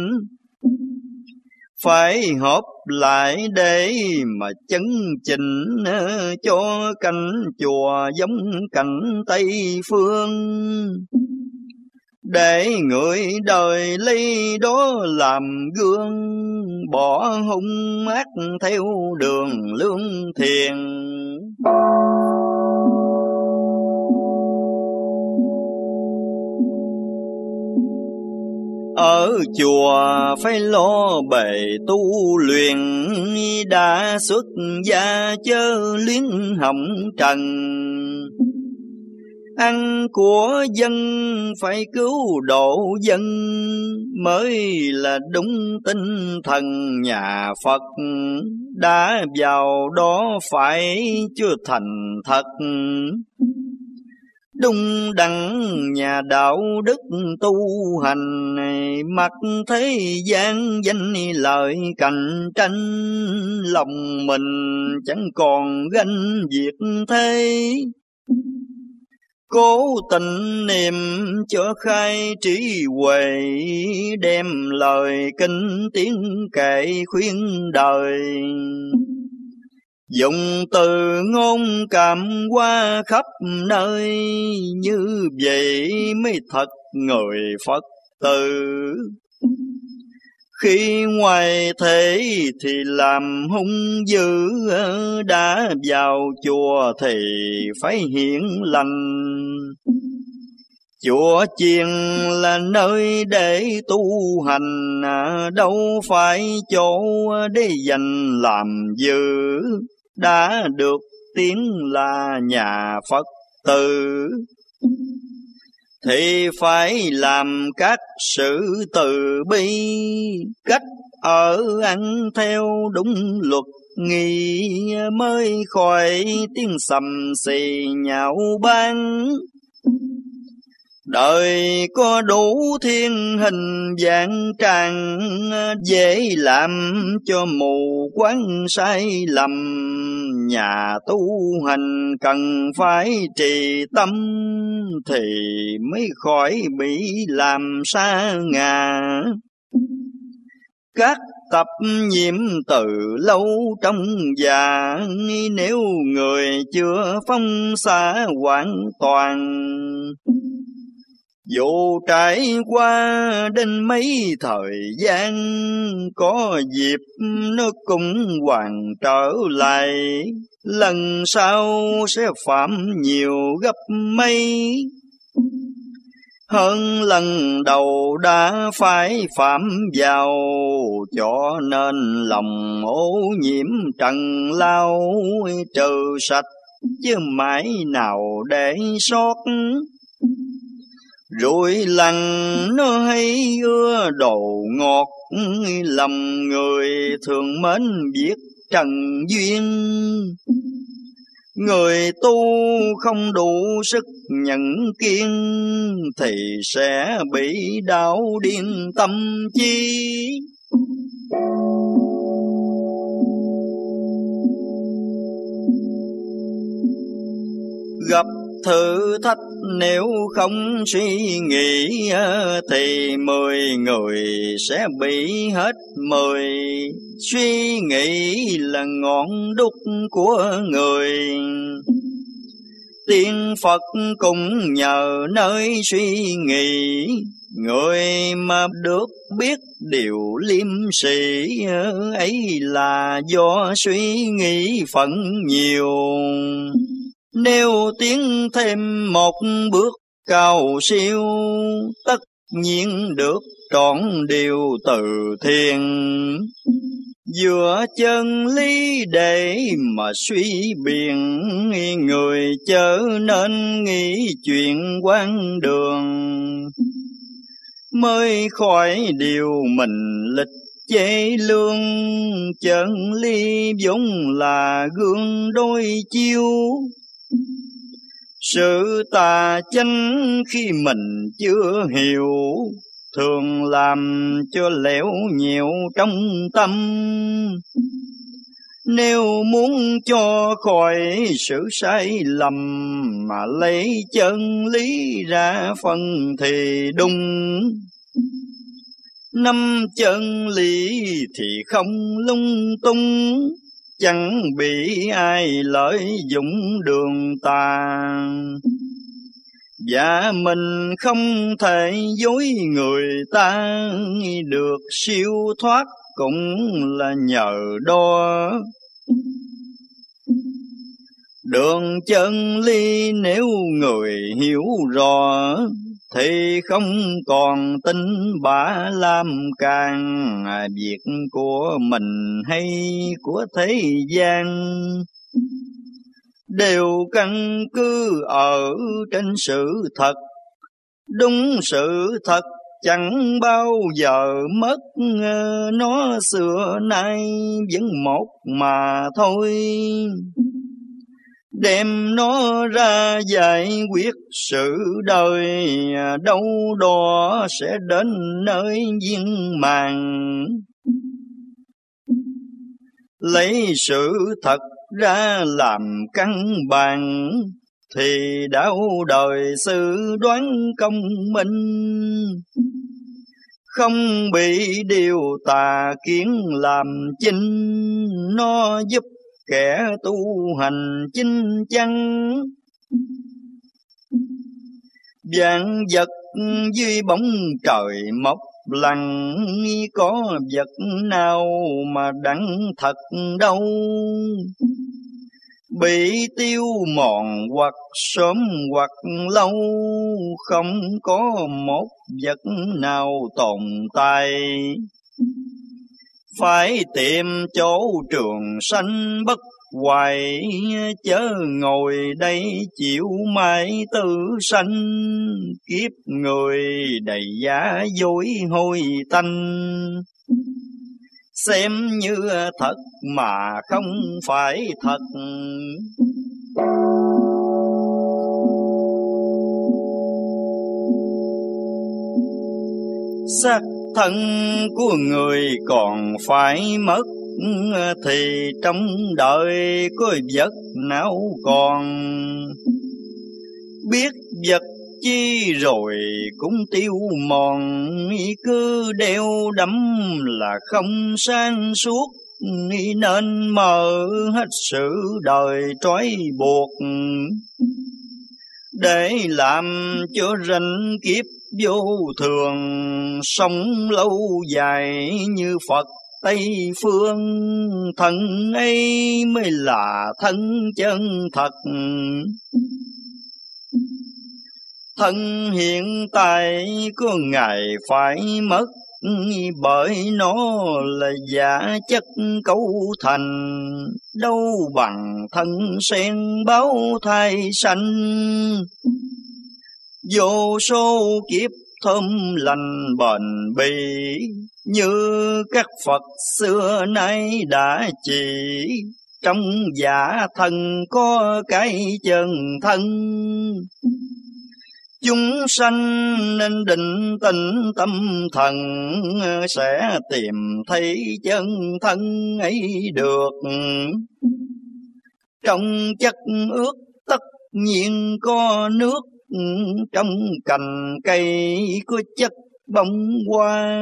Phải họp lại để mà chấn chỉnh, cho cảnh chùa giống cảnh Tây Phương, để người đời lấy đó làm gương, bỏ hung ác theo đường lương thiện. Ở chùa phải lo bề tu luyện, đã xuất gia chớ luyến hồng trần. Ăn của dân phải cứu độ dân, mới là đúng tinh thần nhà Phật. Đã vào đó phải chưa thành thật, đúng đắn nhà đạo đức tu hành. Mặc thế gian danh lợi cạnh tranh, lòng mình chẳng còn ganh việc thế. Cố tình niệm cho khai trí huệ, đem lời kinh tiếng kệ khuyên đời. Dùng từ ngôn cảm qua khắp nơi, như vậy mới thật người Phật tử. Khi ngoài thế thì làm hung dữ, đã vào chùa thì phải hiển lành. Chùa chiền là nơi để tu hành, đâu phải chỗ để dành làm dữ. Đã được tiếng là nhà Phật tử, thì phải làm các sự từ bi, cách ở ăn theo đúng luật nghi, mới khỏi tiếng sầm xì nhạo báng. Đời có đủ thiên hình dạng tràng, dễ làm cho mù quáng sai lầm. Nhà tu hành cần phải trì tâm, thì mới khỏi bị làm sa ngã. Các tập nhiễm từ lâu trong già, nếu người chưa phong xả hoàn toàn. Dù trải qua đến mấy thời gian, có dịp nó cũng hoàn trở lại. Lần sau sẽ phạm nhiều gấp mấy, hơn lần đầu đã phải phạm vào. Cho nên lòng ô nhiễm trần lao, trừ sạch chứ mãi nào để sót. Rồi lần nó hay ưa đồ ngọt, lòng người thường mến biết trần duyên. Người tu không đủ sức nhận kiên thì sẽ bị đảo điên tâm trí. Gặp thử thách nếu không suy nghĩ thì 10 người sẽ bị hết 10. Suy nghĩ là ngọn đuốc của người. Tiên Phật cũng nhờ nơi suy nghĩ. Người mà được biết điều liêm sĩ ấy là do suy nghĩ phận nhiều. Nếu tiến thêm một bước cao siêu, tất nhiên được trọn điều từ thiền. Giữa chân lý để mà suy biện, người chớ nên nghĩ chuyện quan đường. Mới khỏi điều mình lịch chế lương, chân lý vốn là gương đôi chiếu. Sự tà chánh khi mình chưa hiểu, thường làm cho lẻo nhẹo trong tâm. Nếu muốn cho khỏi sự sai lầm, mà lấy chân lý ra phân thì đúng. 5 chân lý thì không lung tung, chẳng bị ai lợi dụng đường tà. Và mình không thể dối người ta, được siêu thoát cũng là nhờ đó. Đường chân lý nếu người hiểu rõ, thì không còn tính bả làm càng việc của mình hay của thế gian. Đều căn cứ ở trên sự thật. Đúng sự thật chẳng bao giờ mất, nó xưa nay vẫn một mà thôi. Đem nó ra giải quyết sự đời, đâu đó sẽ đến nơi viên mãn. Lấy sự thật ra làm căn bản, thì đạo đời sư đoán công minh. Không bị điều tà kiến làm chinh, nó giúp kẻ tu hành chính chắn. Vạn vật dưới bóng trời mọc lặng, có vật nào mà đặng thật đâu. Bị tiêu mòn hoặc sớm hoặc lâu, không có một vật nào tồn tại. Phải tìm chỗ trường sanh bất hoài, chớ ngồi đây chịu mãi tử sanh. Kiếp người đầy giả dối hôi tanh, xem như thật mà không phải thật. Xác thân của người còn phải mất, thì trong đời có vật nào còn. Biết vật chi rồi cũng tiêu mòn, cứ đeo đắm là không sáng suốt. Nên mở hết sự đời trói buộc, để làm cho ranh kiếp vô thường. Sống lâu dài như Phật Tây Phương, thân ấy mới là thân chân thật. Thân hiện tại có ngày phải mất, bởi nó là giả chất cấu thành. Đâu bằng thân sen báo thai sanh, vô số kiếp thơm lành bền bỉ. Như các Phật xưa nay đã chỉ, trong dạ thân có cái chân thân. Chúng sanh nên định tĩnh tâm thần, sẽ tìm thấy chân thân ấy được. Trong chất ướt tất nhiên có nước, trong cành cây có chất bông hoa.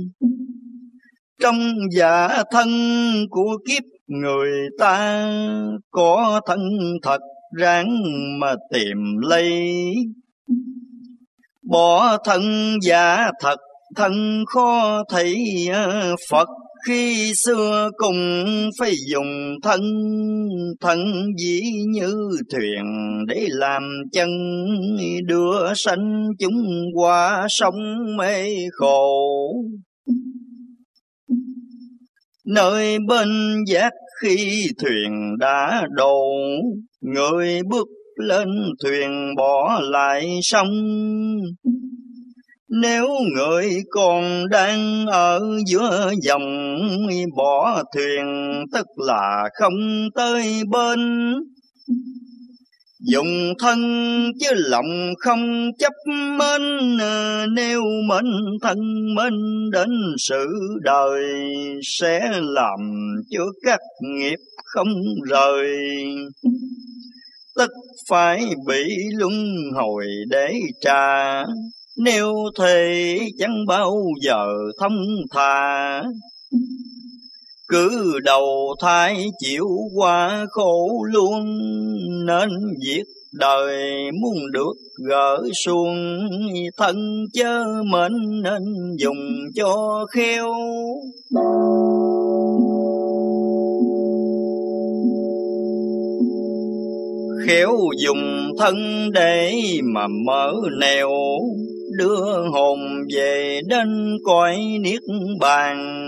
Trong dạ thân của kiếp người ta có thân thật, ráng mà tìm lấy. Bỏ thân giả thật, thân khó thấy Phật. Khi xưa cùng phải dùng thân, thân dĩ như thuyền để làm chân, đưa sanh chúng qua sông mê khổ. Nơi bên giác khi thuyền đã đổ, người bước lên thuyền bỏ lại sông. Nếu người còn đang ở giữa dòng, bỏ thuyền tức là không tới bên. Dùng thân chứ lòng không chấp mến, nếu mến thân mến đến sự đời, sẽ làm cho các nghiệp không rời. Tất phải bị luân hồi để trả, nếu thề chẳng bao giờ thông thả. Cứ đầu thai chịu qua khổ luôn, nên việc đời muốn được gỡ xuông. Thân chớ mệnh nên dùng cho khéo, khéo dùng thân để mà mở nẻo, đưa hồn về đến cõi niết bàn.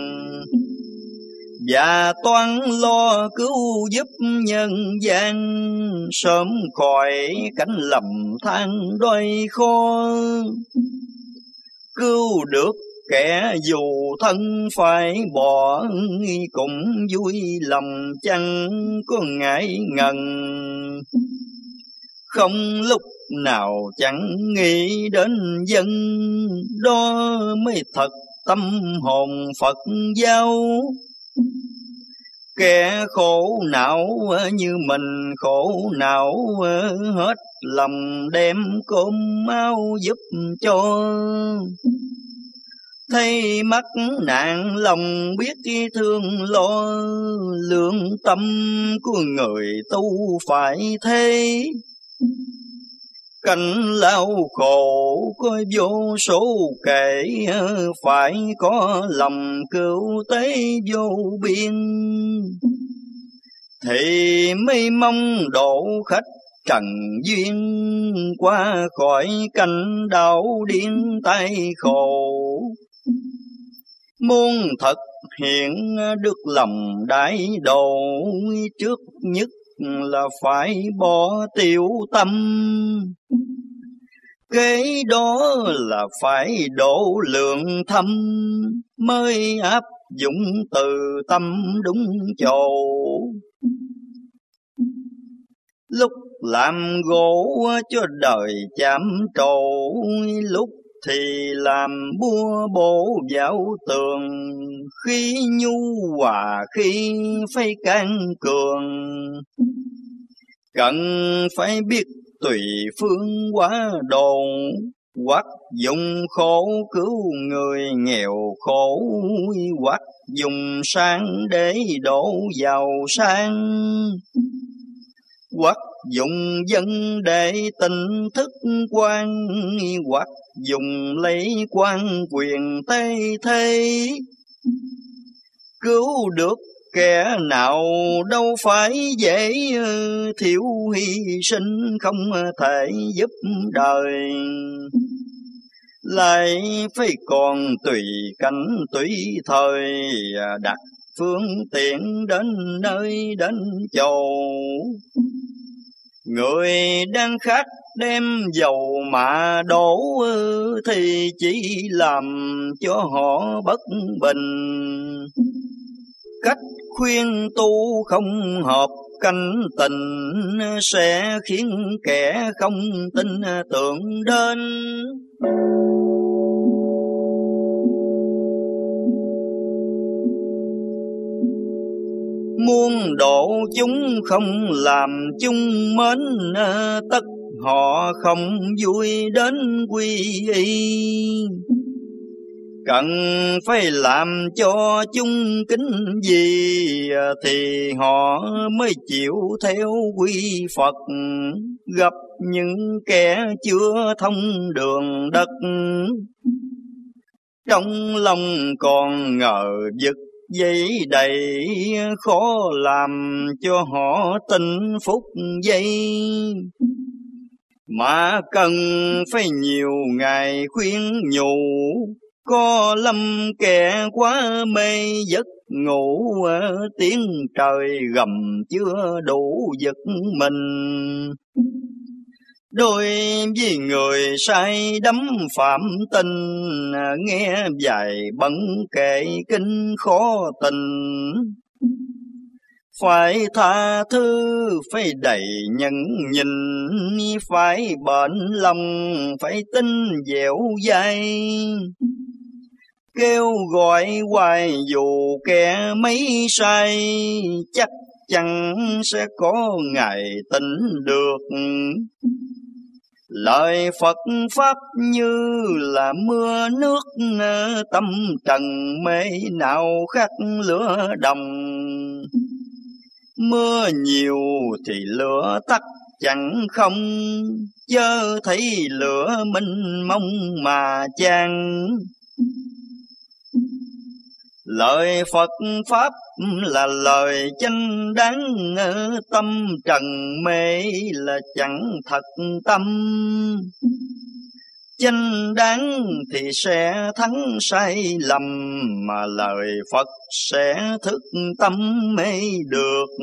Và toan lo cứu giúp nhân gian, sớm khỏi cảnh lầm than đói khó. Cứu được kẻ dù thân phải bỏ, cũng vui lòng chẳng có ngại ngần. Không lúc nào chẳng nghĩ đến dân, đó mới thật tâm hồn Phật giáo. Kẻ khổ não như mình khổ não, hết lòng đem cơm áo giúp cho. Thấy mắc nạn lòng biết thương lo, lương tâm của người tu phải thế. Cảnh lao khổ có vô số kể, phải có lòng cứu tế vô biên. Thì mới mong độ khách trần duyên, qua khỏi cảnh đau điên tai khổ. Muốn thật hiện được lòng đại độ, trước nhất là phải bỏ tiểu tâm. Kế đó là phải độ lượng thâm, mới áp dụng từ tâm đúng chỗ. Lúc làm gỗ cho đời chạm trổ, lúc thì làm búa bổ vào tường. Khi nhu hòa khi phải can cường, cần phải biết tùy phương hóa độ. Hoặc dùng khổ cứu người nghèo khổ, hoặc dùng sang để đổ giàu sang. Hoặc dùng dân để tỉnh thức quan, hoặc dùng lấy quan quyền tế thế. Cứu được kẻ nào đâu phải dễ, thiếu hy sinh không thể giúp đời. Lại phải còn tùy cảnh tùy thời, đặt phương tiện đến nơi đến chỗ. Người đang khát đem dầu mà đổ, thì chỉ làm cho họ bất bình. cách khuyên tu không hợp canh tình, sẽ khiến kẻ không tin tưởng đến. Muôn độ chúng không làm chung mến, tất họ không vui đến quy y. Cần phải làm cho chúng kính gì, thì họ mới chịu theo quy Phật. Gặp những kẻ chưa thông đường đất, trong lòng còn ngờ vực dây đầy, khó làm cho họ tin phúc giây. Mà cần phải nhiều ngày khuyên nhủ, có lâm kẻ quá mê giấc ngủ. Tiếng trời gầm chưa đủ giật mình, đôi với người say đắm phạm tình. Nghe dài bận kệ kinh khó tình, phải tha thứ, phải đầy nhẫn nhìn. Phải bền lòng, phải tin dẻo dai. Kêu gọi hoài dù kẻ mấy sai, chắc chắn sẽ có ngày tỉnh được. Lời Phật Pháp như là mưa nước, tâm trần mê nào khắc lửa đồng. Mưa nhiều thì lửa tắt chẳng không, chớ thấy lửa minh mông mà chan. Lời Phật Pháp là lời chánh đáng, tâm trần mê là chẳng thật tâm. Chánh đáng thì sẽ thắng sai lầm, mà lời Phật sẽ thức tâm mê được.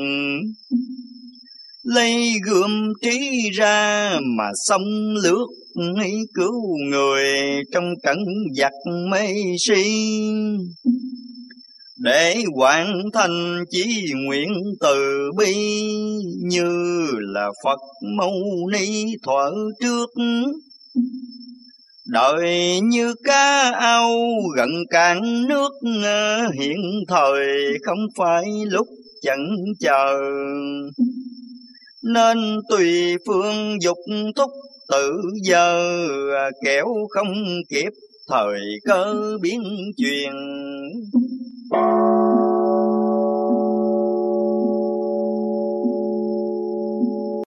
Lấy gươm trí ra mà xông lướt, cứu người trong trận giặc mê si. Để hoàn thành chí nguyện từ bi, như là Phật Mâu Ni thuở trước. Đời như cá ao gần cạn nước, hiện thời không phải lúc chần chờ. Nên tùy phương dục thúc tự giờ, kẻo không kịp thời cơ biến chuyển.